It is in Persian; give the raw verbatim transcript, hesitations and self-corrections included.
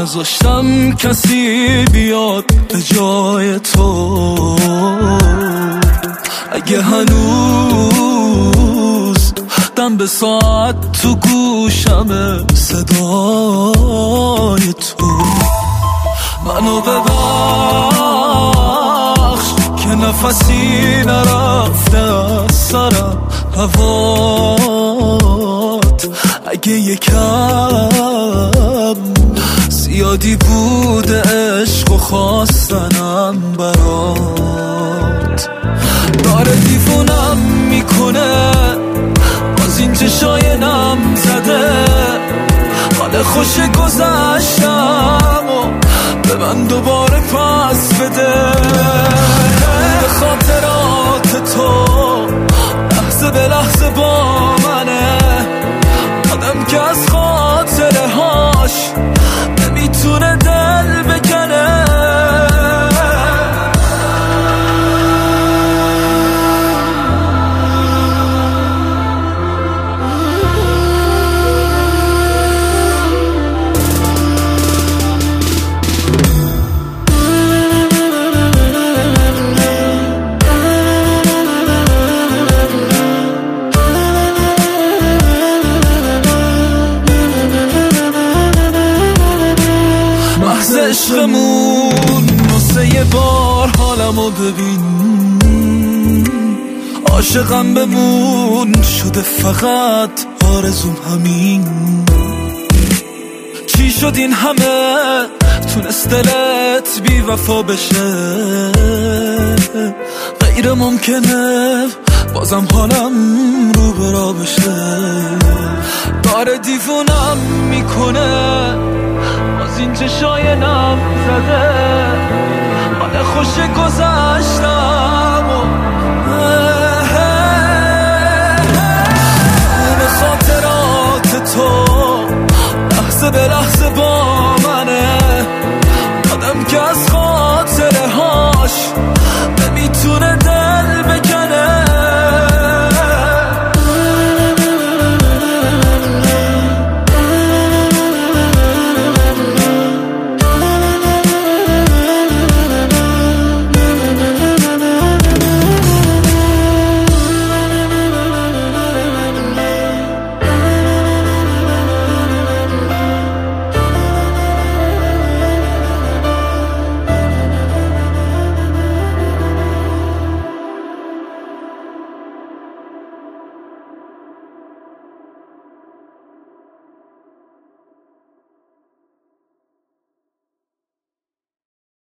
نذاشتم کسی بیاد به جای تو. اگه هنوز دم به ساعت تو گوشم صدای تو، منو ببخش که نفسی نرفته از سرم هوات. اگه یکم زیادی بوده عشق و خواستنم برات، داره دیوونم میکنه باز این چشای نم زده. حال خوش گذشتم و به من دوباره پس بده. به خاطرات تو لحظه به لحظه با منه، آدم که از خاطره هاش نمیتونه دل بکنه. عشقمون نصه یه بار حالمو ببین، عاشقم بمون شده فقط آرزوم همین. چی شد این همه تونست دلت بی وفا بشه؟ غیر ممکنه بازم حالم رو برا بشه. داره دیوونم میکنه باز این چشای نم زده. حال خوش گذشتم و به خاطرات تو لحظه به لحظه با منه، آدم که از خاطره هاش نمیتونه